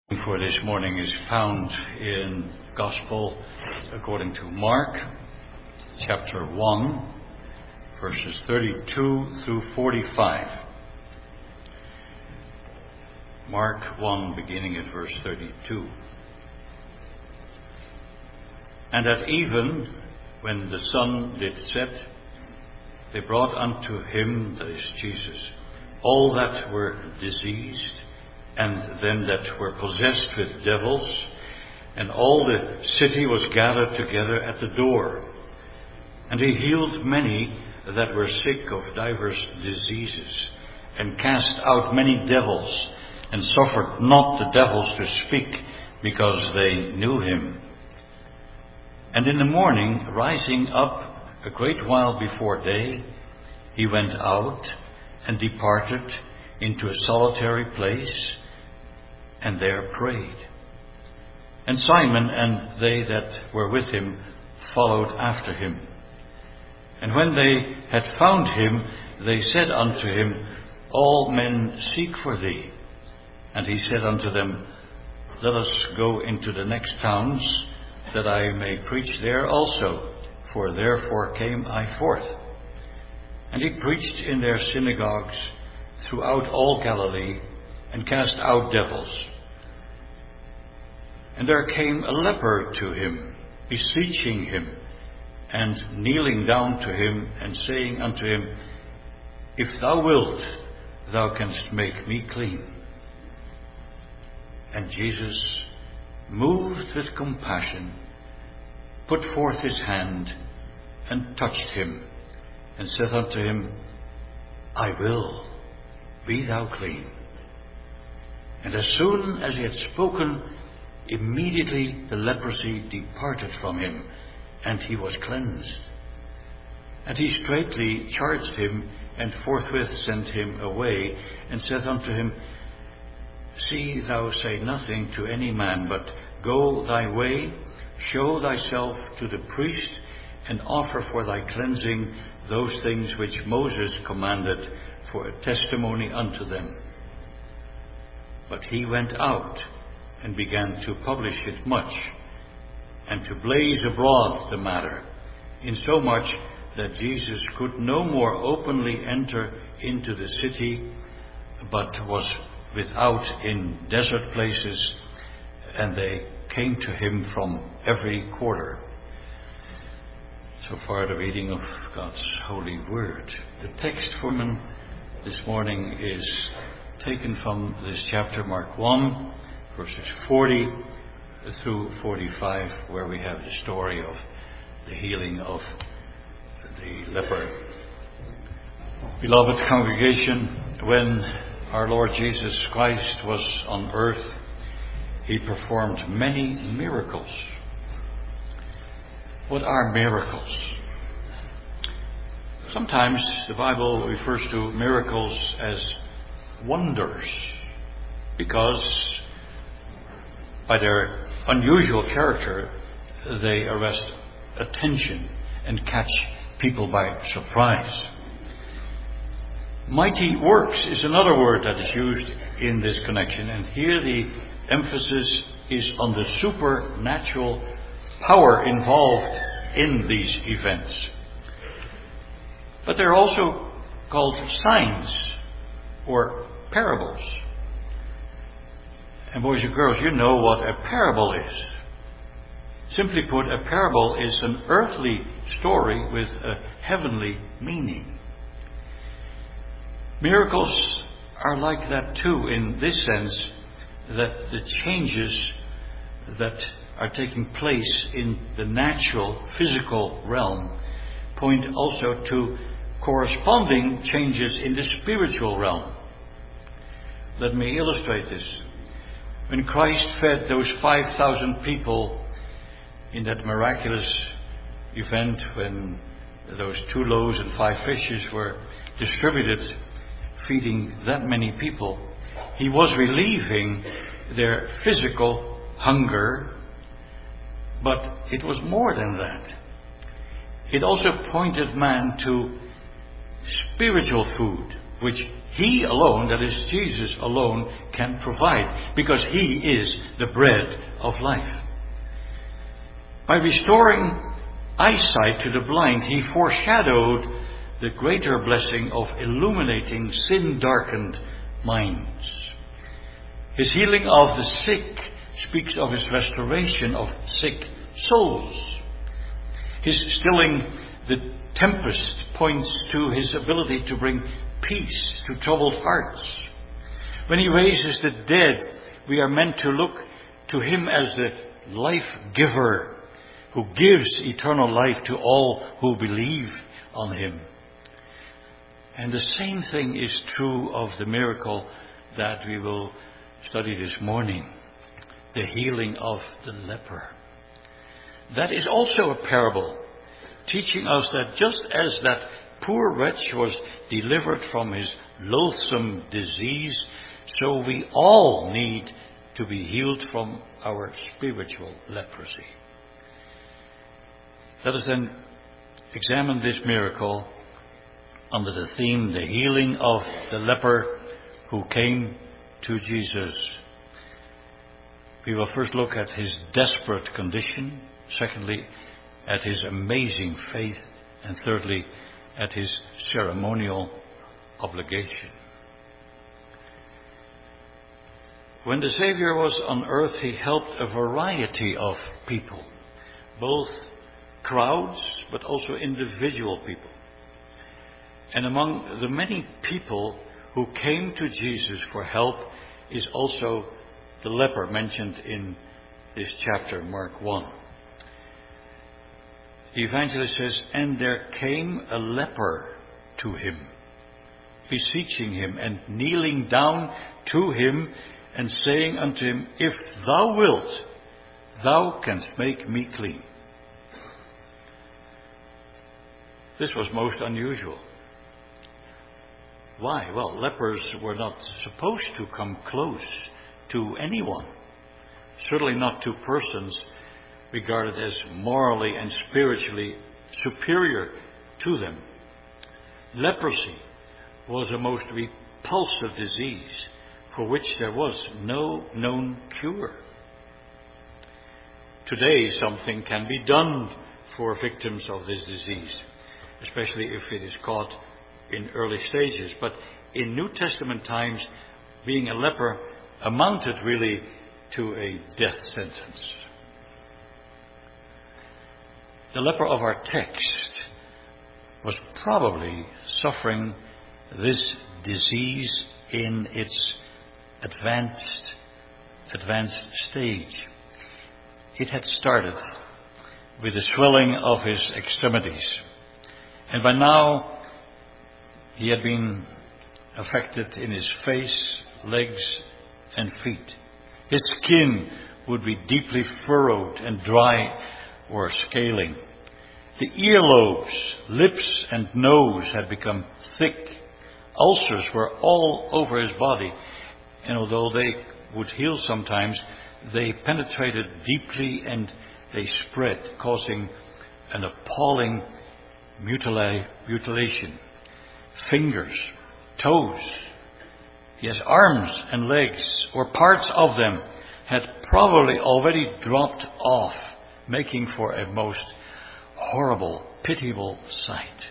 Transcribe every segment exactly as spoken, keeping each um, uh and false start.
For this morning is found in Gospel according to Mark, chapter one, verses thirty-two through forty-five. Mark one, beginning at verse thirty-two. And at even, when the sun did set, they brought unto him, that is Jesus, all that were diseased, and them that were possessed with devils, and all the city was gathered together at the door. And he healed many that were sick of divers diseases, and cast out many devils, and suffered not the devils to speak, because they knew him. And in the morning, rising up a great while before day, he went out and departed into a solitary place, and there prayed. And Simon and they that were with him followed after him. And when they had found him, they said unto him, All men seek for thee. And he said unto them, Let us go into the next towns, that I may preach there also, for therefore came I forth. And he preached in their synagogues throughout all Galilee, and cast out devils. And there came a leper to him, beseeching him, and kneeling down to him, and saying unto him, If thou wilt, thou canst make me clean. And Jesus, moved with compassion, put forth his hand, and touched him, and said unto him, I will, be thou clean. And as soon as he had spoken, immediately the leprosy departed from him, and he was cleansed. And he straightly charged him, and forthwith sent him away, and said unto him, See thou say nothing to any man, but go thy way, show thyself to the priest, and offer for thy cleansing those things which Moses commanded for a testimony unto them. But he went out, and began to publish it much, and to blaze abroad the matter, insomuch that Jesus could no more openly enter into the city, but was without in desert places, and they came to him from every quarter. So far the reading of God's holy word. The text for this morning is taken from this chapter, Mark one, verses forty through forty-five, where we have the story of the healing of the leper. Beloved congregation, when our Lord Jesus Christ was on earth, he performed many miracles. What are miracles? Sometimes the Bible refers to miracles as wonders, because by their unusual character, they arrest attention and catch people by surprise. Mighty works is another word that is used in this connection, and here the emphasis is on the supernatural power involved in these events. But they're also called signs or parables. And boys and girls, you know what a parable is. Simply put, a parable is an earthly story with a heavenly meaning. Miracles are like that too, in this sense, that the changes that are taking place in the natural, physical realm point also to corresponding changes in the spiritual realm. Let me illustrate this. When Christ fed those five thousand people in that miraculous event, when those two loaves and five fishes were distributed, feeding that many people, he was relieving their physical hunger, but it was more than that. It also pointed man to spiritual food, which He alone, that is Jesus alone, can provide, because He is the bread of life. By restoring eyesight to the blind, He foreshadowed the greater blessing of illuminating sin-darkened minds. His healing of the sick speaks of His restoration of sick souls. His stilling the tempest points to His ability to bring peace to troubled hearts. When He raises the dead, we are meant to look to Him as the life giver who gives eternal life to all who believe on Him. And the same thing is true of the miracle that we will study this morning, the healing of the leper. That is also a parable, teaching us that just as that poor wretch was delivered from his loathsome disease, so we all need to be healed from our spiritual leprosy. Let us then examine this miracle under the theme, the healing of the leper who came to Jesus. We will first look at his desperate condition, secondly, at his amazing faith, and thirdly, at his ceremonial obligation. When the Savior was on earth, He helped a variety of people, both crowds but also individual people. And among the many people who came to Jesus for help is also the leper mentioned in this chapter, Mark one. The evangelist says, "And there came a leper to Him, beseeching Him, and kneeling down to Him, and saying unto Him, If thou wilt, thou canst make me clean." This was most unusual. Why? Well, lepers were not supposed to come close to anyone, certainly not to persons regarded as morally and spiritually superior to them. Leprosy was a most repulsive disease for which there was no known cure. Today, something can be done for victims of this disease, especially if it is caught in early stages. But in New Testament times, being a leper amounted really to a death sentence. The leper of our text was probably suffering this disease in its advanced, advanced stage. It had started with the swelling of his extremities, and by now he had been affected in his face, legs, and feet. His skin would be deeply furrowed and dry or scaling. The earlobes, lips, and nose had become thick. Ulcers were all over his body, and although they would heal sometimes, they penetrated deeply and they spread, causing an appalling mutila- mutilation. Fingers, toes, yes, arms and legs, or parts of them, had probably already dropped off, making for a most horrible, pitiable sight.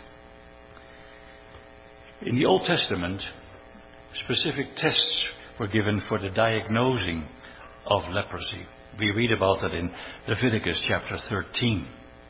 In the Old Testament, specific tests were given for the diagnosing of leprosy. We read about that in Leviticus chapter thirteen.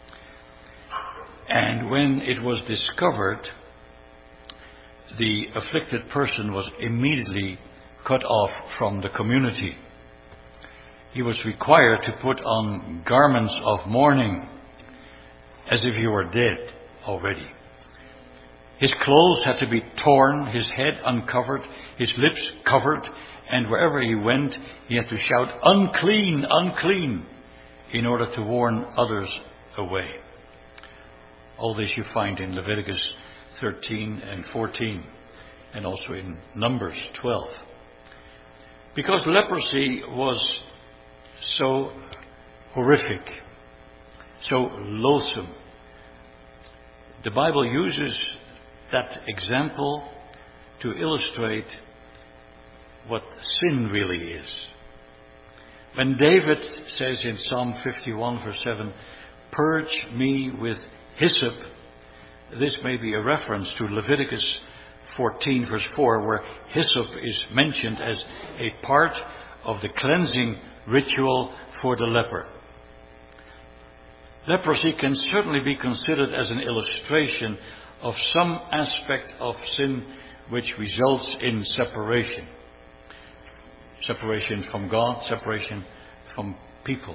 And when it was discovered, the afflicted person was immediately cut off from the community. He was required to put on garments of mourning, as if he were dead already. His clothes had to be torn, his head uncovered, his lips covered, and wherever he went, he had to shout, "Unclean, unclean," in order to warn others away. All this you find in Leviticus thirteen and fourteen, and also in Numbers twelve. Because leprosy was so horrific, so loathsome, the Bible uses that example to illustrate what sin really is. When David says in Psalm fifty-one verse seven, "Purge me with hyssop," this may be a reference to Leviticus fourteen verse four, where hyssop is mentioned as a part of the cleansing ritual for the leper. Leprosy can certainly be considered as an illustration of some aspect of sin which results in separation. Separation from God, separation from people.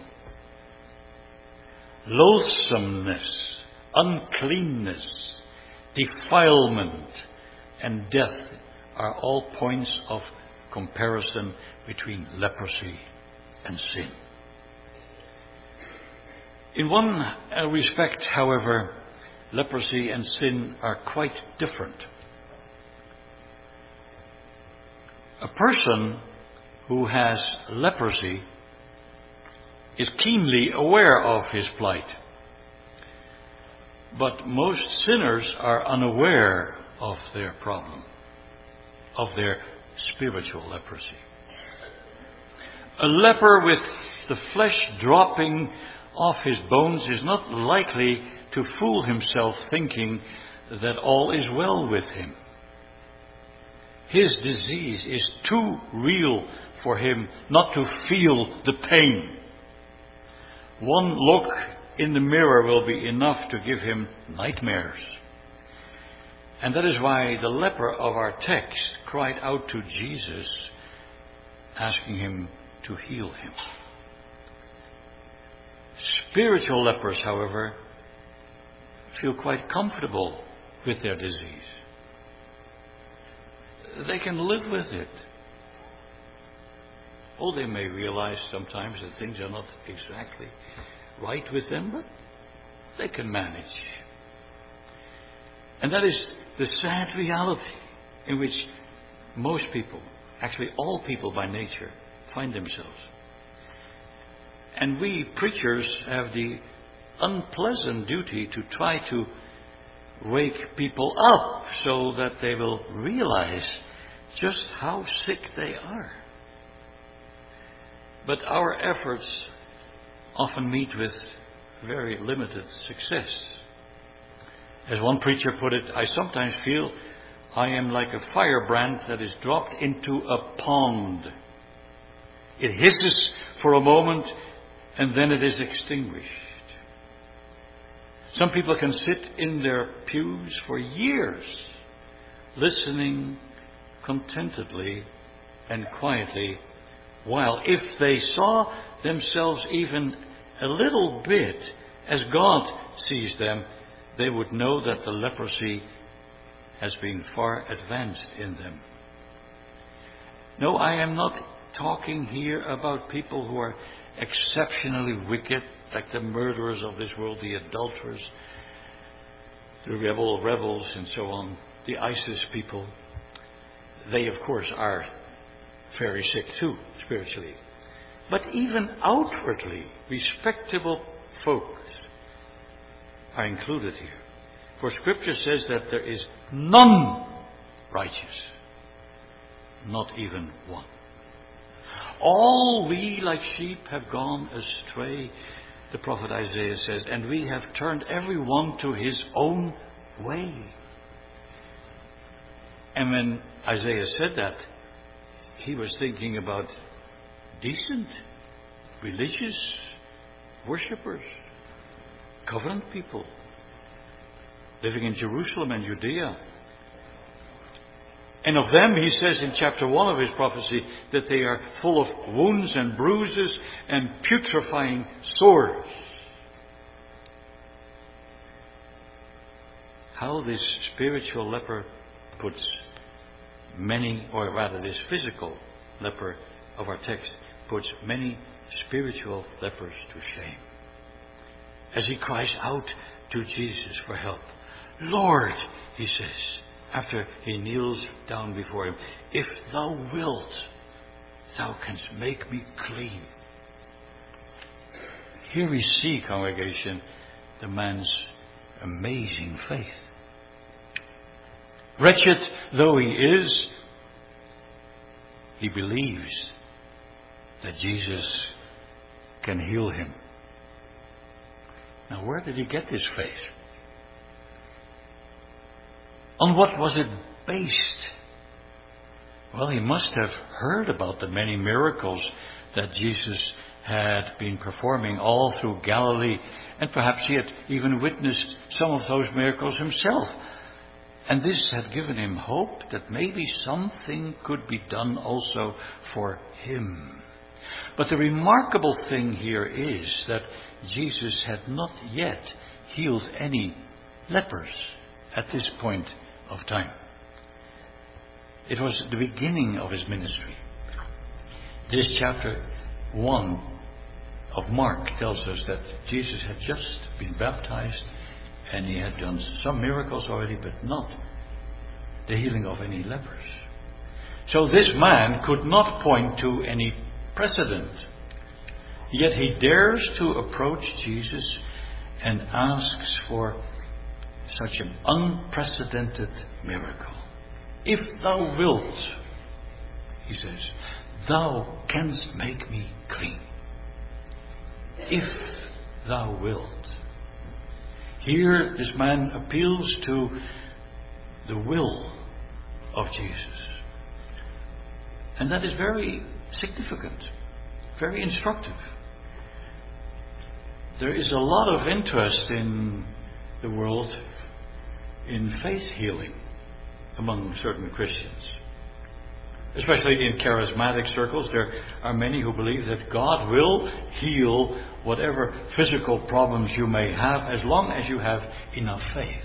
Loathsomeness, uncleanness, defilement, and death are all points of comparison between leprosy and sin. In one respect, however, leprosy and sin are quite different. A person who has leprosy is keenly aware of his plight. But most sinners are unaware of their problem, of their spiritual leprosy. A leper with the flesh dropping off his bones is not likely to fool himself thinking that all is well with him. His disease is too real for him not to feel the pain. One look in the mirror will be enough to give him nightmares. And that is why the leper of our text cried out to Jesus, asking him to heal him. Spiritual lepers, however, feel quite comfortable with their disease. They can live with it. Oh, they may realize sometimes that things are not exactly right with them, but they can manage. And that is the sad reality in which most people, actually all people by nature, find themselves. And we preachers have the unpleasant duty to try to wake people up so that they will realize just how sick they are. But our efforts often meet with very limited success. As one preacher put it, I sometimes feel I am like a firebrand that is dropped into a pond. It hisses for a moment and then it is extinguished. Some people can sit in their pews for years, listening contentedly and quietly, while if they saw themselves even a little bit as God sees them, they would know that the leprosy has been far advanced in them. No, I am not talking here about people who are exceptionally wicked, like the murderers of this world, the adulterers, the rebel rebels and so on, the ISIS people. They, of course, are very sick too, spiritually. But even outwardly, respectable folks are included here. For Scripture says that there is none righteous, not even one. All we like sheep have gone astray, the prophet Isaiah says, and we have turned every one to his own way. And when Isaiah said that, he was thinking about decent, religious worshippers, covenant people, living in Jerusalem and Judea. And of them, he says in chapter one of his prophecy, that they are full of wounds and bruises and putrefying sores. How this spiritual leper puts many, or rather this physical leper of our text, puts many spiritual lepers to shame. As he cries out to Jesus for help. Lord, he says, after he kneels down before him, if thou wilt, thou canst make me clean. Here we see, congregation, the man's amazing faith. Wretched though he is, he believes that Jesus can heal him. Now, where did he get this faith? On what was it based? Well, he must have heard about the many miracles that Jesus had been performing all through Galilee, and perhaps he had even witnessed some of those miracles himself. And this had given him hope that maybe something could be done also for him. But the remarkable thing here is that Jesus had not yet healed any lepers at this point of time. It was the beginning of his ministry. This chapter one of Mark tells us that Jesus had just been baptized and he had done some miracles already, but not the healing of any lepers. So this man could not point to any precedent. Yet he dares to approach Jesus and asks for such an unprecedented miracle. If thou wilt, he says, thou canst make me clean. If thou wilt. Here this man appeals to the will of Jesus. And that is very significant, very instructive. There is a lot of interest in the world in faith healing among certain Christians. Especially in charismatic circles, there are many who believe that God will heal whatever physical problems you may have as long as you have enough faith.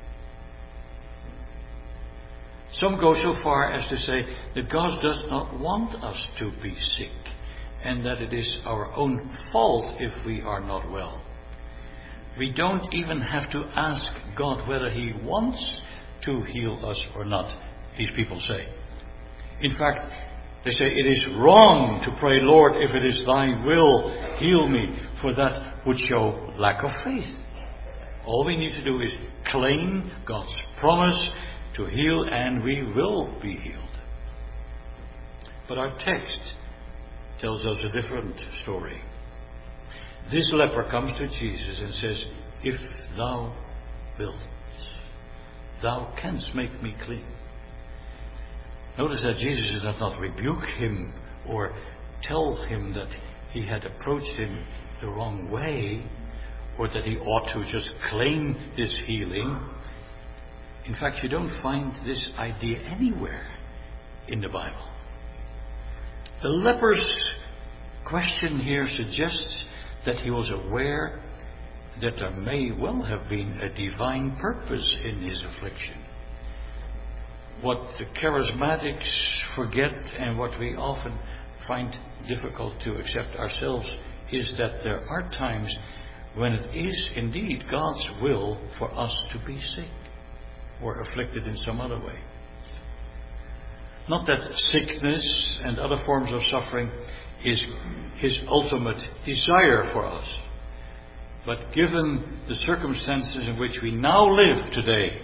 Some go so far as to say that God does not want us to be sick and that it is our own fault if we are not well. We don't even have to ask God whether He wants to heal us or not, these people say. In fact, they say it is wrong to pray, Lord, if it is thy will, heal me, for that would show lack of faith. All we need to do is claim God's promise to heal, and we will be healed. But our text tells us a different story. This leper comes to Jesus and says, if thou wilt, thou canst make me clean. Notice that Jesus does not rebuke him or tell him that he had approached him the wrong way or that he ought to just claim this healing. In fact, you don't find this idea anywhere in the Bible. The leper's question here suggests that he was aware that there may well have been a divine purpose in his affliction. What the charismatics forget and what we often find difficult to accept ourselves is that there are times when it is indeed God's will for us to be sick or afflicted in some other way. Not that sickness and other forms of suffering is His ultimate desire for us. But given the circumstances in which we now live today,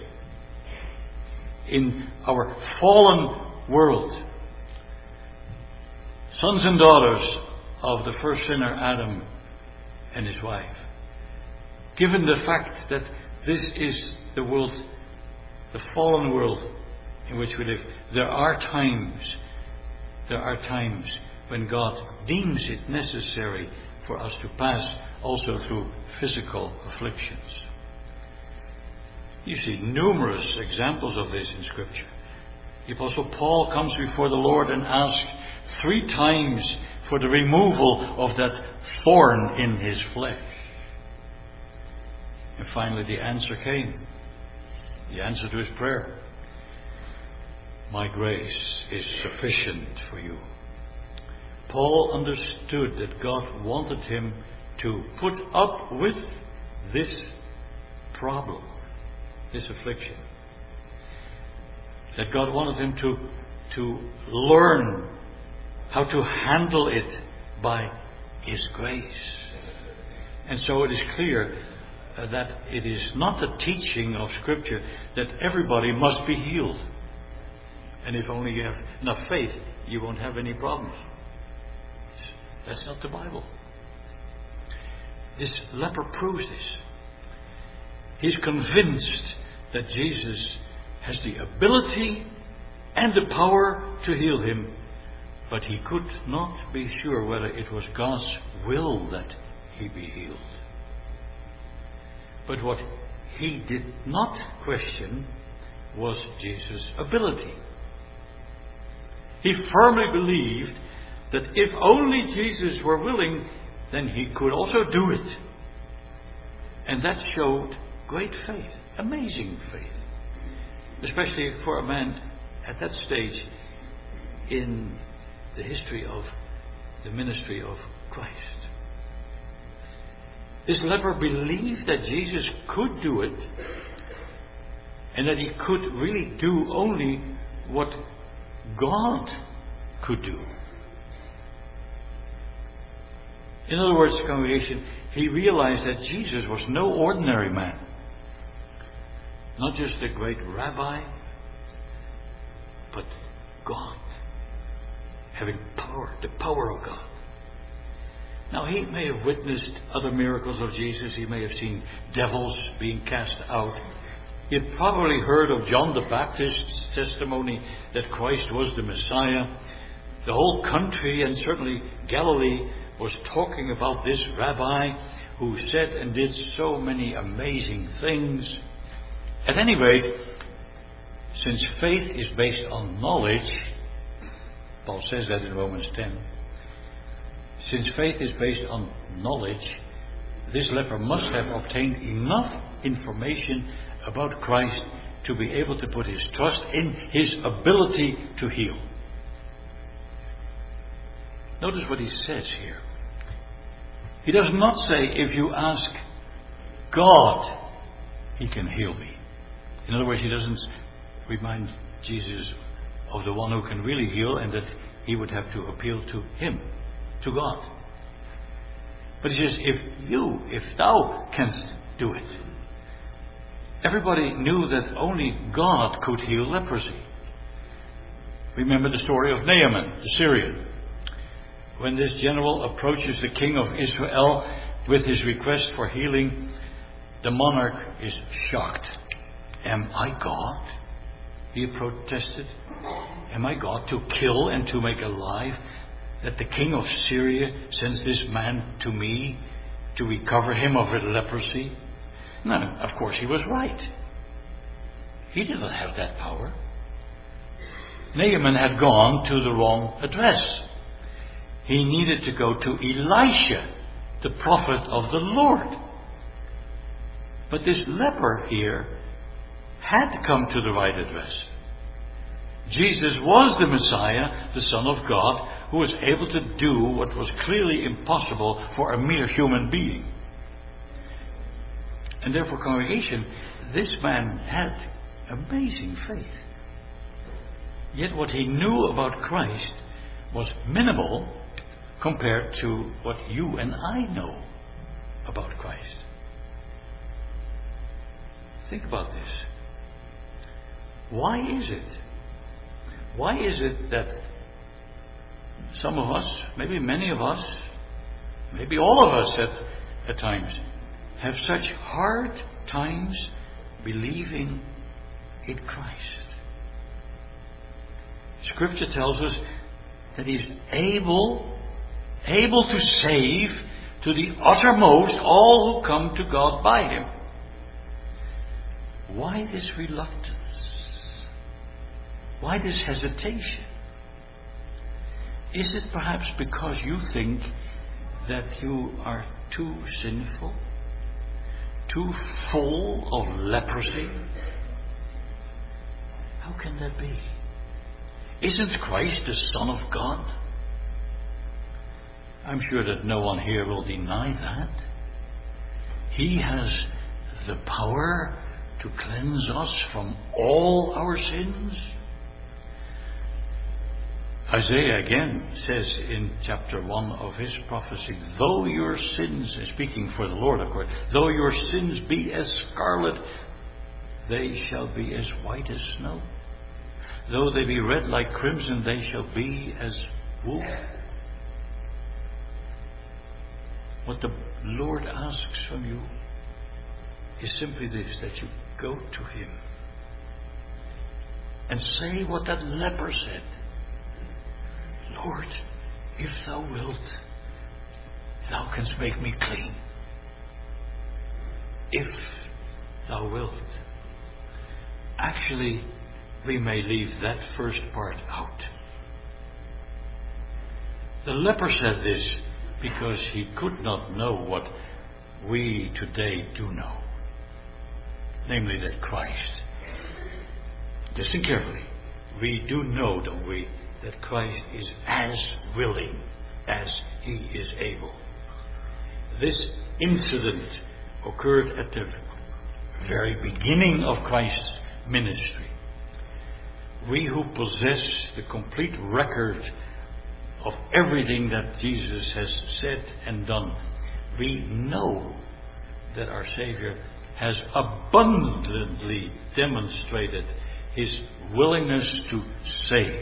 in our fallen world, sons and daughters of the first sinner Adam and his wife, given the fact that this is the world, the fallen world in which we live, there are times, there are times when God deems it necessary for us to pass also through physical afflictions. You see numerous examples of this in Scripture. The Apostle Paul comes before the Lord and asks three times for the removal of that thorn in his flesh. And finally the answer came. The answer to his prayer. My grace is sufficient for you. Paul understood that God wanted him to put up with this problem, this affliction. That God wanted him to, to learn how to handle it by His grace. And so it is clear uh, that it is not the teaching of Scripture that everybody must be healed. And if only you have enough faith, you won't have any problems. That's not the Bible. This leper proves this. He's convinced that Jesus has the ability and the power to heal him, but he could not be sure whether it was God's will that he be healed. But what he did not question was Jesus' ability. He firmly believed that if only Jesus were willing, then he could also do it. And that showed great faith, amazing faith, especially for a man at that stage in the history of the ministry of Christ. This leper believed that Jesus could do it, and that he could really do only what God could do. In other words, congregation, he realized that Jesus was no ordinary man. Not just a great rabbi, but God. Having power, the power of God. Now, he may have witnessed other miracles of Jesus. He may have seen devils being cast out. He had probably heard of John the Baptist's testimony that Christ was the Messiah. The whole country, and certainly Galilee, was talking about this rabbi who said and did so many amazing things. At any rate, since faith is based on knowledge, Paul says that in Romans ten, since faith is based on knowledge, this leper must have obtained enough information about Christ to be able to put his trust in his ability to heal. Notice what he says here. He does not say, if you ask God, he can heal me. In other words, he doesn't remind Jesus of the one who can really heal, and that he would have to appeal to him, to God. But he says, if you, if thou canst do it. Everybody knew that only God could heal leprosy. Remember the story of Naaman, the Syrian. When this general approaches the king of Israel with his request for healing, the monarch is shocked. Am I God? He protested. Am I God to kill and to make alive? That the king of Syria sends this man to me to recover him of leprosy? No, of course he was right. He didn't have that power. Naaman had gone to the wrong address. He needed to go to Elisha, the prophet of the Lord. But this leper here had come to the right address. Jesus was the Messiah, the Son of God, who was able to do what was clearly impossible for a mere human being. And therefore, congregation, this man had amazing faith. Yet what he knew about Christ was minimal compared to what you and I know about Christ. Think about this. Why is it? Why is it that some of us, maybe many of us, maybe all of us at, at times, have such hard times believing in Christ? Scripture tells us that He's able able to save to the uttermost all who come to God by Him. Why this reluctance? Why this hesitation? Is it perhaps because you think that you are too sinful, too full of leprosy? How can that be? Isn't Christ the Son of God? I'm sure that no one here will deny that. He has the power to cleanse us from all our sins. Isaiah again says in chapter one of his prophecy, though your sins, speaking for the Lord of course, though your sins be as scarlet, they shall be as white as snow. Though they be red like crimson, they shall be as wool. What the Lord asks from you is simply this, that you go to Him and say what that leper said. Lord, if thou wilt, thou canst make me clean. If thou wilt. Actually, we may leave that first part out. The leper said this because he could not know what we today do know. Namely that Christ. Listen carefully. We do know, don't we, that Christ is as willing as He is able. This incident occurred at the very beginning of Christ's ministry. We who possess the complete record of everything that Jesus has said and done, we know that our Savior has abundantly demonstrated His willingness to save.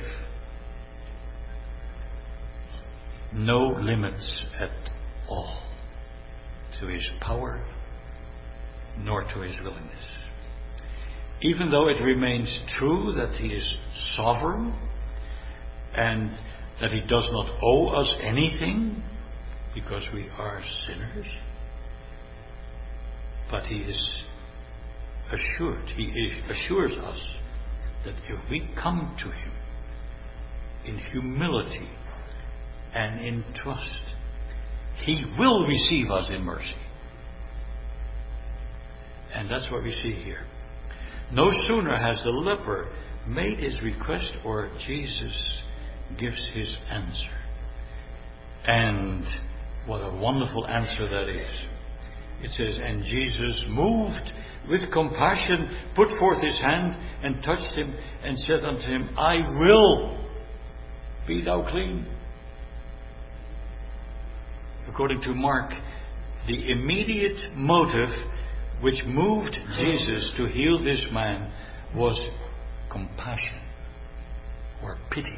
No limits at all to His power nor to His willingness. Even though it remains true that He is sovereign and that He does not owe us anything because we are sinners, but He is assured, He is, assures us that if we come to Him in humility and in trust, He will receive us in mercy. And that's what we see here. No sooner has the leper made his request or Jesus gives His answer. And what a wonderful answer that is. It says, and Jesus, moved with compassion, put forth His hand and touched him and said unto him, I will, be thou clean. According to Mark, the immediate motive which moved Jesus to heal this man was compassion or pity.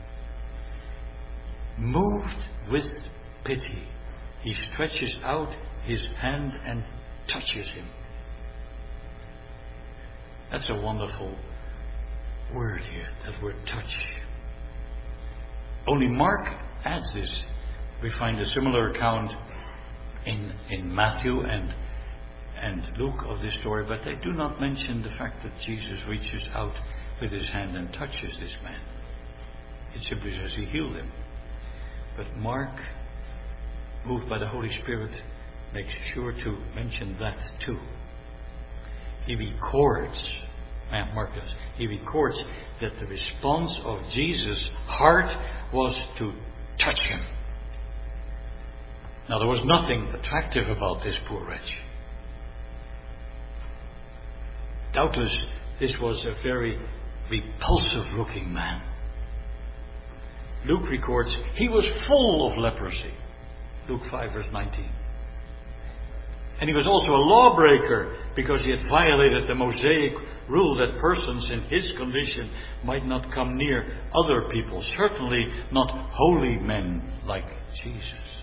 Moved with pity, He stretches out His hand and touches him. That's a wonderful word here, that word touch. Only Mark adds this. We find a similar account in, in Matthew and, and Luke of this story, but they do not mention the fact that Jesus reaches out with His hand and touches this man. It simply says He healed him. But Mark, moved by the Holy Spirit, makes sure to mention that too. He records, Mark does, he records that the response of Jesus' heart was to touch him. Now there was nothing attractive about this poor wretch. Doubtless this was a very repulsive looking man. Luke records he was full of leprosy. Luke five verse nineteen. And he was also a lawbreaker because he had violated the Mosaic rule that persons in his condition might not come near other people, certainly not holy men like Jesus.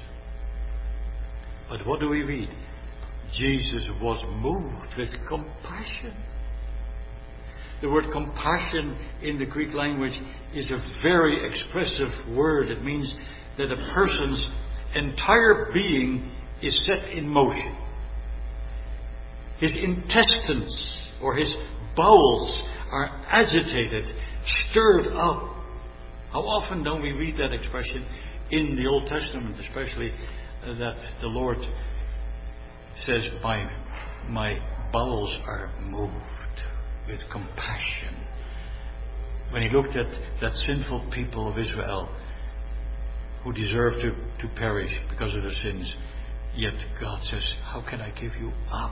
But what do we read? Jesus was moved with compassion. The word compassion in the Greek language is a very expressive word. It means that a person's entire being is set in motion. His intestines or his bowels are agitated, stirred up. How often don't we read that expression in the Old Testament, especially uh, that the Lord says, my, my bowels are moved with compassion. When He looked at that sinful people of Israel who deserved to, to perish because of their sins, yet God says, how can I give you up?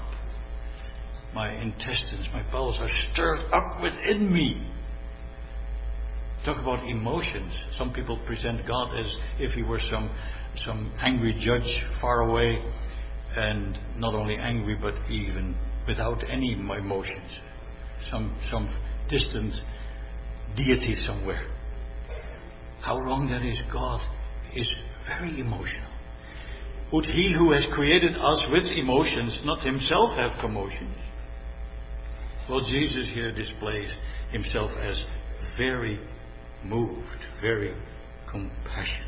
My intestines, my bowels are stirred up within me. Talk about emotions. Some people present God as if he were some some angry judge far away, and not only angry but even without any emotions. Some some distant deity somewhere. How wrong that is. God is very emotional. Would he who has created us with emotions not himself have commotions? Well, Jesus here displays himself as very moved, very compassionate.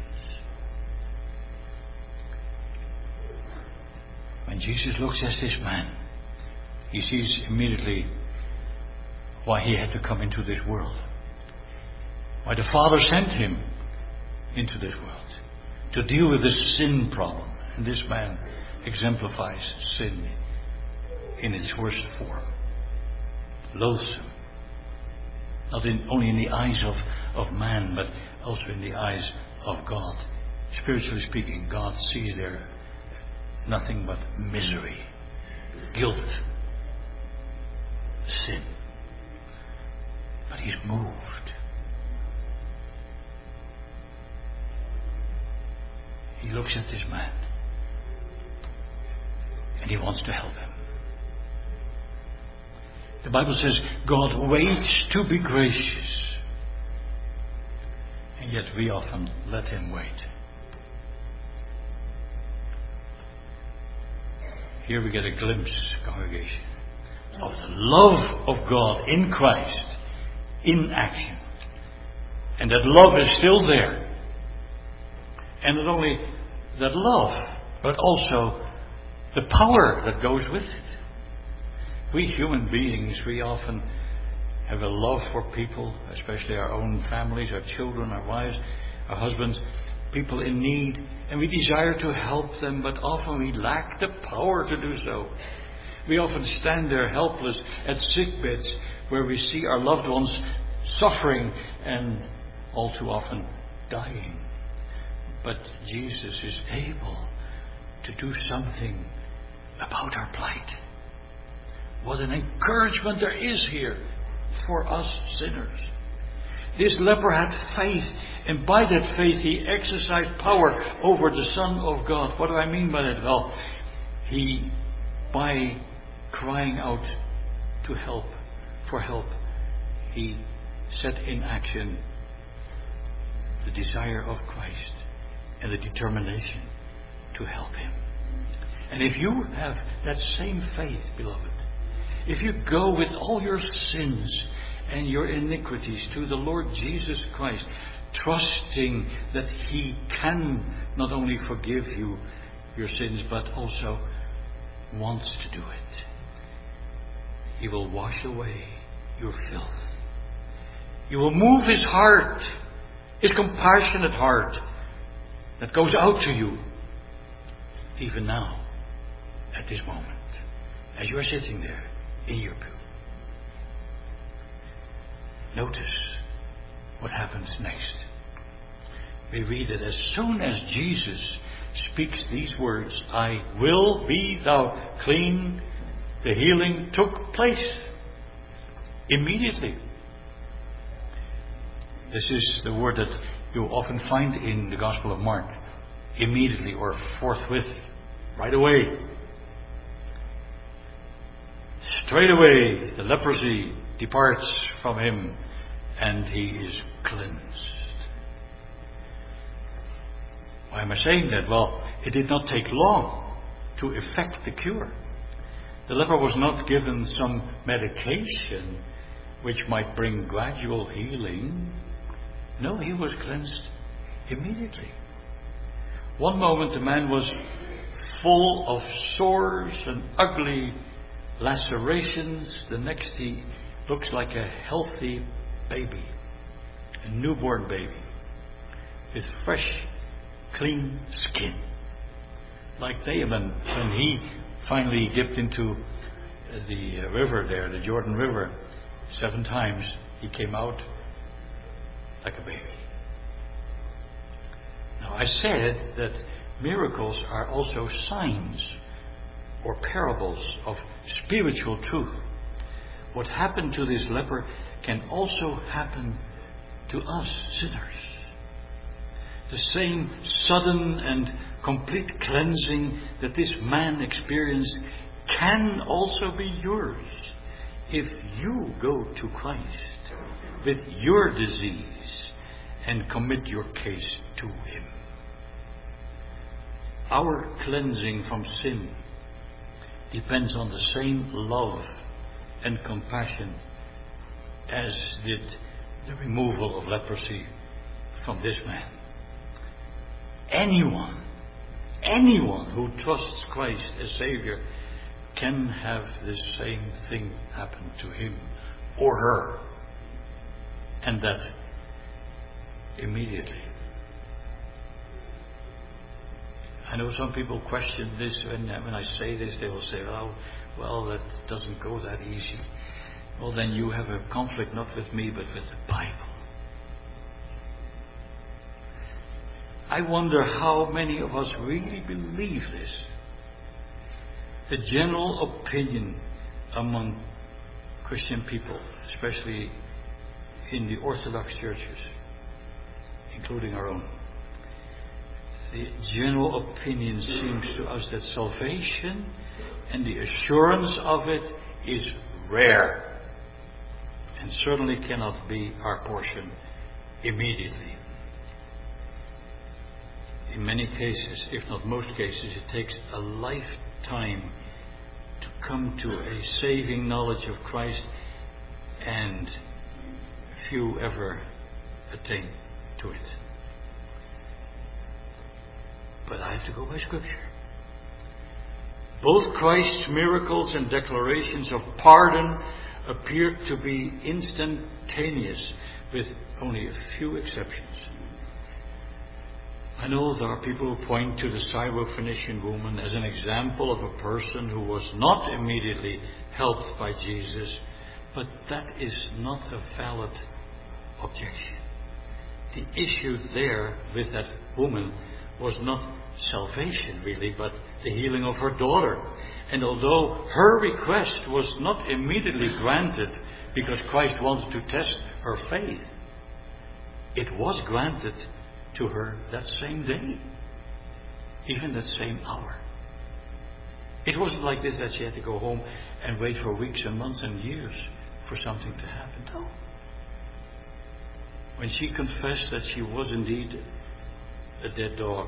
When Jesus looks at this man, he sees immediately why he had to come into this world. Why the Father sent him into this world. To deal with the sin problem. And this man exemplifies sin in its worst form. Loathsome. Not in, only in the eyes of, of man, but also in the eyes of God. Spiritually speaking, God sees there nothing but misery, guilt, sin. But he's moved. He looks at this man and he wants to help him. The Bible says God waits to be gracious, and yet we often let him wait. Here we get a glimpse, congregation, of the love of God in Christ in action. And that love is still there. And not only that love, but also the power that goes with it. We human beings, we often have a love for people, especially our own families, our children, our wives, our husbands, people in need, and we desire to help them, but often we lack the power to do so. We often stand there helpless at sick beds where we see our loved ones suffering and all too often dying. But Jesus is able to do something about our plight. What an encouragement there is here for us sinners. This leper had faith, and by that faith he exercised power over the Son of God. What do I mean by that? Well, he, by crying out to help, for help, he set in action the desire of Christ and the determination to help him. And if you have that same faith, beloved, if you go with all your sins and your iniquities to the Lord Jesus Christ, trusting that he can not only forgive you your sins, but also wants to do it, he will wash away your filth. You will move his heart, his compassionate heart that goes out to you even now, at this moment, as you are sitting there in your pew. Notice what happens next. We read that as soon as Jesus speaks these words, "I will be thou clean," the healing took place immediately. This is the word that you often find in the Gospel of Mark. Immediately or forthwith. Right away. Straight away the leprosy departs from him and he is cleansed. Why am I saying that? Well, it did not take long to effect the cure. The leper was not given some medication which might bring gradual healing. No, he was cleansed immediately. One moment the man was full of sores and ugly lacerations. The next he looks like a healthy baby, a newborn baby, with fresh, clean skin. Like Naaman, when he finally dipped into the river there, the Jordan River, seven times, he came out like a baby. Now, I said that miracles are also signs or parables of spiritual truth. What happened to this leper can also happen to us sinners. The same sudden and complete cleansing that this man experienced can also be yours if you go to Christ with your disease and commit your case to Him. Our cleansing from sin depends on the same love and compassion as did the removal of leprosy from this man. Anyone, anyone who trusts Christ as Savior can have the same thing happen to him or her, and that immediately. I know some people question this, and when I say this, they will say, oh, well, that doesn't go that easy. Well, then you have a conflict not with me, but with the Bible. I wonder how many of us really believe this. The general opinion among Christian people, especially in the Orthodox churches, including our own, the general opinion seems to us that salvation and the assurance of it is rare and certainly cannot be our portion immediately. In many cases, if not most cases, it takes a lifetime to come to a saving knowledge of Christ, and few ever attain to it. But I have to go by Scripture. Both Christ's miracles and declarations of pardon appear to be instantaneous, with only a few exceptions. I know there are people who point to the Syrophoenician woman as an example of a person who was not immediately helped by Jesus, but that is not a valid objection. The issue there with that woman was not salvation really, but the healing of her daughter. And although her request was not immediately granted because Christ wanted to test her faith, it was granted to her that same day, even that same hour. It wasn't like this that she had to go home and wait for weeks and months and years for something to happen. No. When she confessed that she was indeed a dead dog,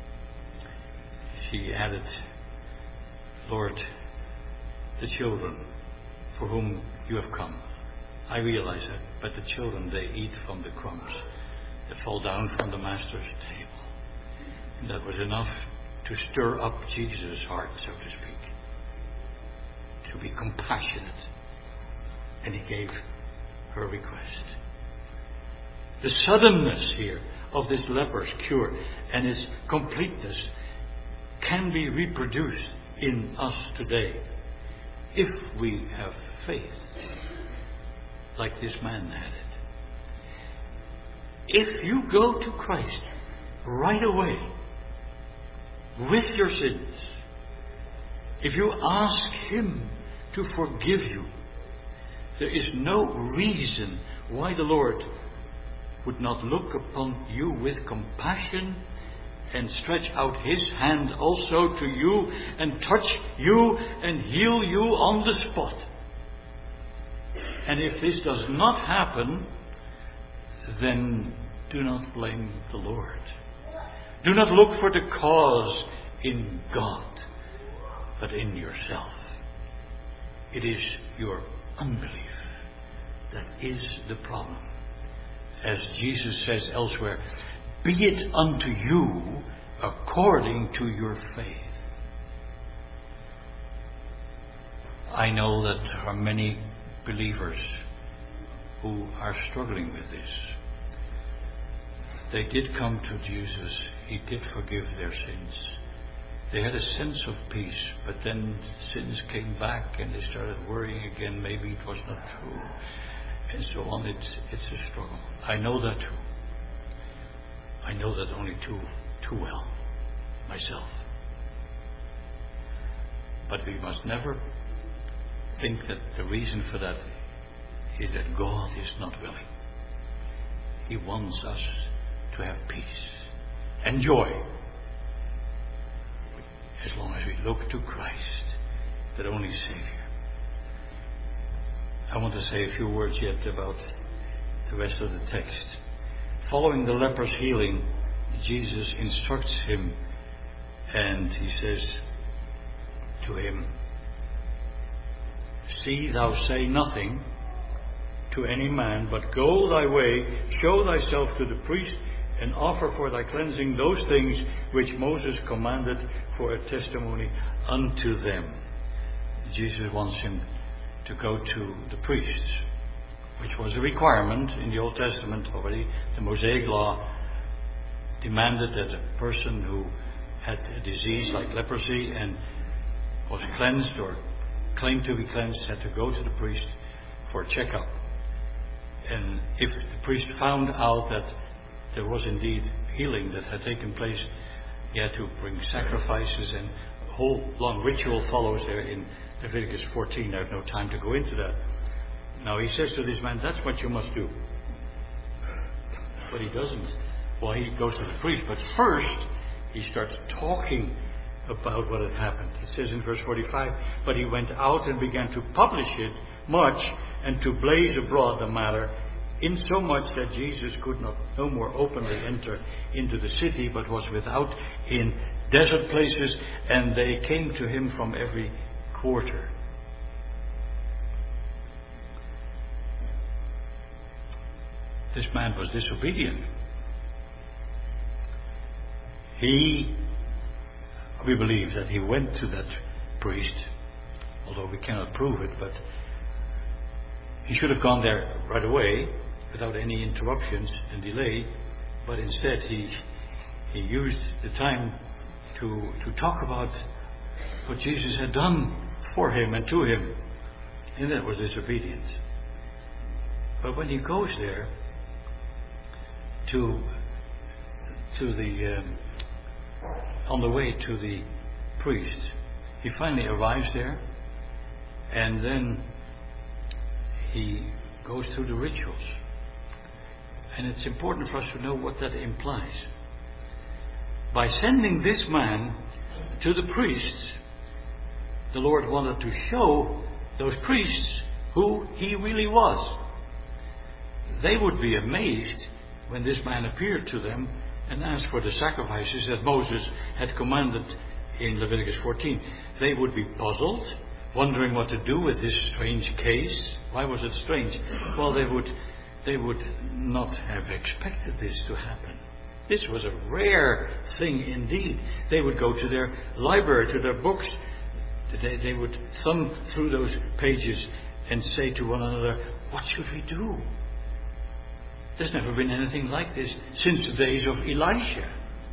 she added, Lord, the children for whom you have come, I realize that, but the children, they eat from the crumbs that fall down from the Master's table. And that was enough to stir up Jesus' heart, so to speak, to be compassionate. And he gave her request. The suddenness here of this leper's cure and its completeness can be reproduced in us today if we have faith, like this man had it. If you go to Christ right away with your sins, if you ask Him to forgive you, there is no reason why the Lord would not look upon you with compassion and stretch out His hand also to you and touch you and heal you on the spot. And if this does not happen, then do not blame the Lord. Do not look for the cause in God, but in yourself. It is your unbelief that is the problem. As Jesus says elsewhere, be it unto you according to your faith. I know that there are many believers who are struggling with this. They did come to Jesus. He did forgive their sins. They had a sense of peace, but then sins came back and they started worrying again. Maybe it was not true. And so on. It's, it's a struggle. I know that too. I know that only too, too well myself. But we must never think that the reason for that is that God is not willing. He wants us to have peace and joy, as long as we look to Christ, the only Savior. I want to say a few words yet about the rest of the text. Following the leper's healing, Jesus instructs him, and he says to him, "See thou say nothing to any man, but go thy way, show thyself to the priest, and offer for thy cleansing those things which Moses commanded for a testimony unto them." Jesus wants him to go to the priests, which was a requirement in the Old Testament already. The Mosaic law demanded that a person who had a disease like leprosy and was cleansed or claimed to be cleansed had to go to the priest for a checkup. And if the priest found out that there was indeed healing that had taken place, he had to bring sacrifices, and a whole long ritual follows there in Leviticus fourteen. I have no time to go into that. Now he says to this man, that's what you must do. But he doesn't. Well, he goes to the priest, but first he starts talking about what had happened. It says in verse forty-five, "But he went out and began to publish it much, and to blaze abroad the matter, insomuch that Jesus could not no more openly enter into the city, but was without in desert places, and they came to him from every quarter." This man was disobedient. He, we believe that he went to that priest, although we cannot prove it, but he should have gone there right away without any interruptions and delay, but instead he he used the time to to talk about what Jesus had done for him and to him, and that was disobedience. But when he goes there to to the um, on the way to the priest, he finally arrives there, and then he goes through the rituals. And it's important for us to know what that implies. By sending this man to the priests, the Lord wanted to show those priests who he really was. They would be amazed when this man appeared to them and asked for the sacrifices that Moses had commanded in Leviticus fourteen. They would be puzzled, wondering what to do with this strange case. Why was it strange? Well, they would they would not have expected this to happen. This was a rare thing indeed. They would go to their library, to their books. They, they would thumb through those pages and say to one another, what should we do? There's never been anything like this since the days of Elisha.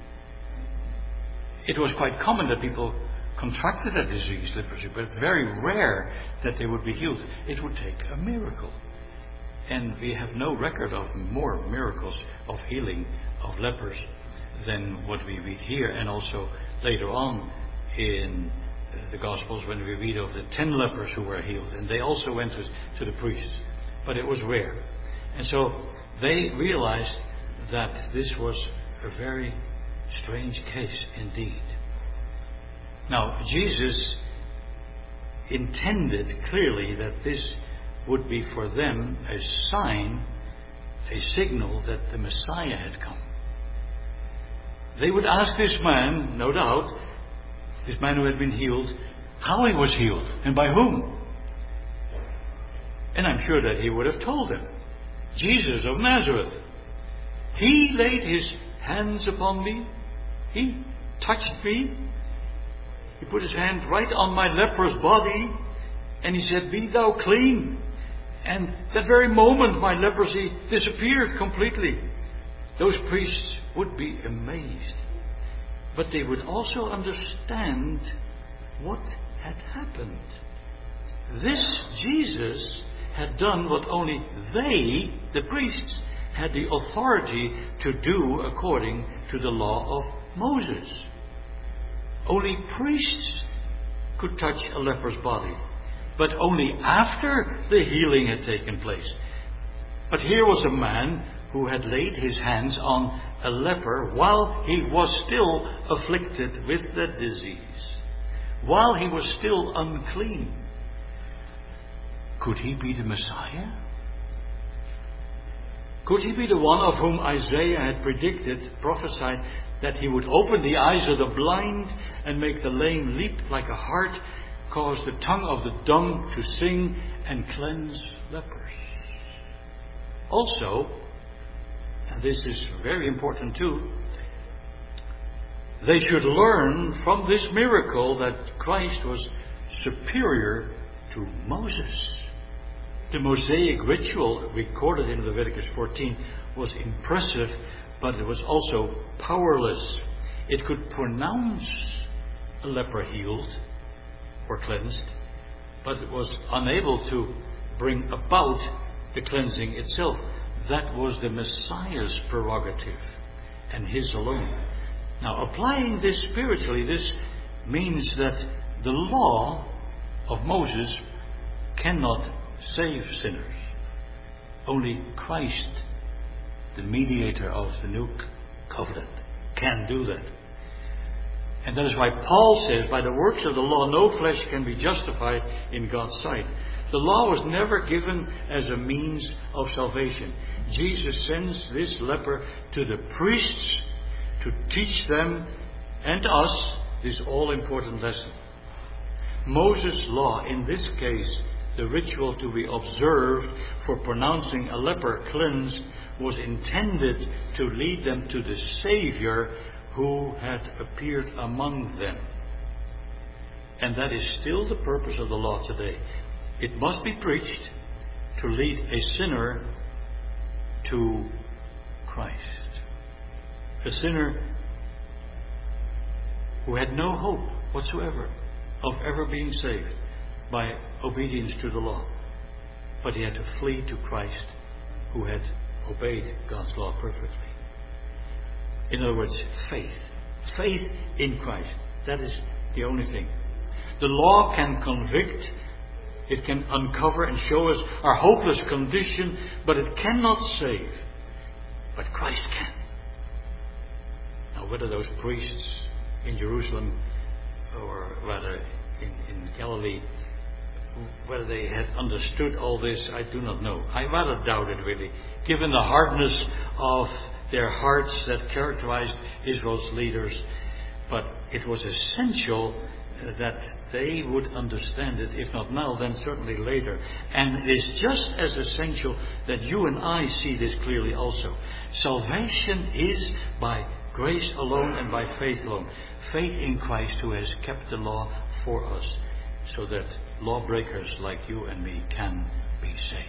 It was quite common that people contracted that disease, leprosy, but very rare that they would be healed. It would take a miracle. And we have no record of more miracles of healing of lepers than what we read here, and also later on in the Gospels when we read of the ten lepers who were healed, and they also went to, to the priests. But it was rare. And so they realized that this was a very strange case indeed. Now, Jesus intended clearly that this would be for them a sign, a signal that the Messiah had come. They would ask this man, no doubt, this man who had been healed, how he was healed and by whom. And I'm sure that he would have told them, Jesus of Nazareth. He laid his hands upon me. He touched me. He put his hand right on my leprous body, and he said, be thou clean. And that very moment my leprosy disappeared completely. Those priests would be amazed. But they would also understand what had happened. This Jesus had done what only they, the priests, had the authority to do according to the law of Moses. Only priests could touch a leper's body, but only after the healing had taken place. But here was a man who had laid his hands on a leper while he was still afflicted with the disease, while he was still unclean. Could he be the Messiah? Could he be the one of whom Isaiah had predicted, prophesied, that he would open the eyes of the blind and make the lame leap like a hart, cause the tongue of the dumb to sing, and cleanse lepers? Also, and this is very important too, they should learn from this miracle that Christ was superior to Moses. The Mosaic ritual recorded in Leviticus fourteen was impressive, but it was also powerless. It could pronounce a leper healed or cleansed, but it was unable to bring about the cleansing itself. That was the Messiah's prerogative, and his alone. Now, applying this spiritually, this means that the law of Moses cannot save sinners. Only Christ, the mediator of the new covenant, can do that. And that is why Paul says, by the works of the law, no flesh can be justified in God's sight. The law was never given as a means of salvation. Jesus sends this leper to the priests to teach them and us this all-important lesson. Moses' law, in this case, the ritual to be observed for pronouncing a leper cleansed, was intended to lead them to the Savior who had appeared among them. And that is still the purpose of the law today. It must be preached to lead a sinner to Christ. A sinner who had no hope whatsoever of ever being saved by obedience to the law. But he had to flee to Christ, who had obeyed God's law perfectly. In other words, faith. Faith in Christ. That is the only thing. The law can convict. It can uncover and show us our hopeless condition, but it cannot save. But Christ can. Now, whether those priests in Jerusalem, or rather in, in Galilee, whether they had understood all this, I do not know. I rather doubt it, really, given the hardness of their hearts that characterized Israel's leaders. But it was essential that they would understand it, if not now, then certainly later. And it is just as essential that you and I see this clearly also. Salvation is by grace alone and by faith alone. Faith in Christ, who has kept the law for us, so that lawbreakers like you and me can be saved.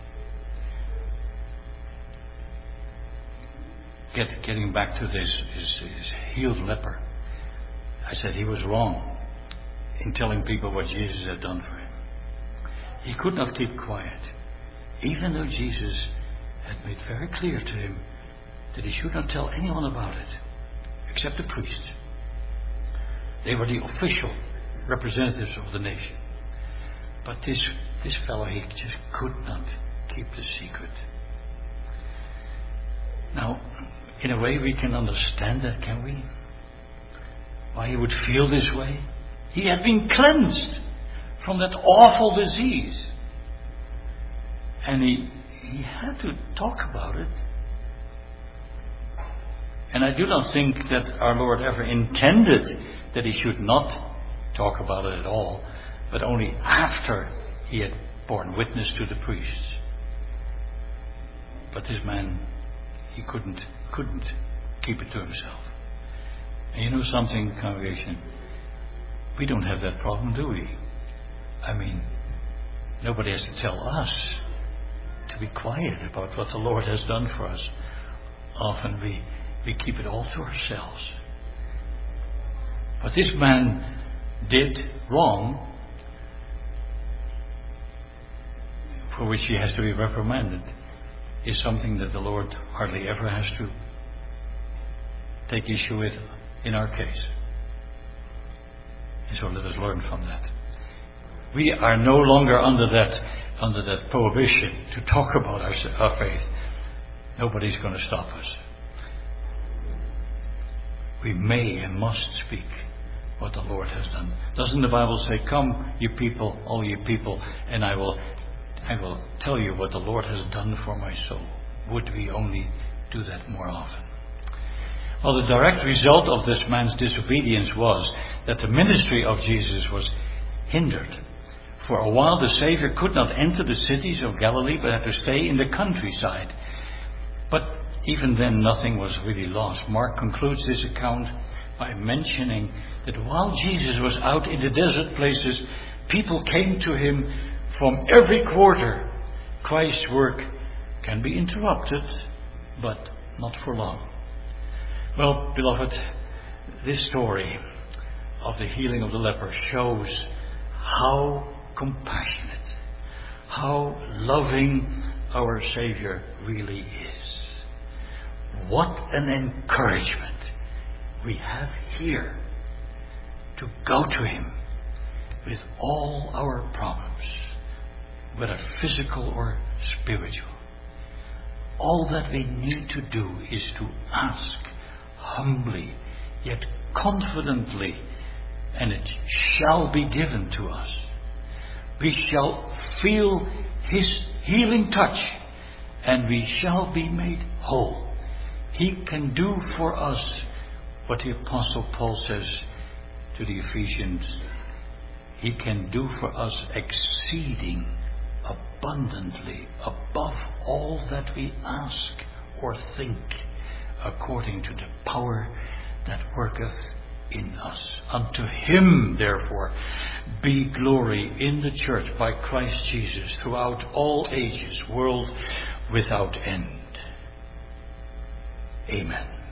Get, getting back to this, this, this healed leper, I said he was wrong in telling people what Jesus had done for him. He could not keep quiet, even though Jesus had made very clear to him that he should not tell anyone about it, except the priests. They were the official representatives of the nation. But this, this fellow, he just could not keep the secret. Now, in a way we can understand that, can we? Why he would feel this way? He had been cleansed from that awful disease. And he, he had to talk about it. And I do not think that our Lord ever intended that he should not talk about it at all, but only after he had borne witness to the priests. But this man, he couldn't, couldn't keep it to himself. And you know something, congregation? We don't have that problem, do we? I mean, nobody has to tell us to be quiet about what the Lord has done for us. Often we, we keep it all to ourselves. What this man did wrong, for which he has to be reprimanded, is something that the Lord hardly ever has to take issue with in our case. And so let us learn from that. We are no longer under that under that prohibition to talk about our, our faith. Nobody's going to stop us. We may and must speak what the Lord has done. Doesn't the Bible say, "Come, you people, all you people, and I will, I will tell you what the Lord has done for my soul"? Would we only do that more often? Well, the direct result of this man's disobedience was that the ministry of Jesus was hindered. For a while the Savior could not enter the cities of Galilee, but had to stay in the countryside. But even then nothing was really lost. Mark concludes this account by mentioning that while Jesus was out in the desert places, people came to him from every quarter. Christ's work can be interrupted, but not for long. Well, beloved, this story of the healing of the leper shows how compassionate, how loving our Savior really is. What an encouragement we have here to go to him with all our problems, whether physical or spiritual. All that we need to do is to ask humbly, yet confidently, and it shall be given to us. We shall feel his healing touch, and we shall be made whole. He can do for us what the Apostle Paul says to the Ephesians. He can do for us exceeding abundantly above all that we ask or think, according to the power that worketh in us. Unto him, therefore, be glory in the church by Christ Jesus throughout all ages, world without end. Amen.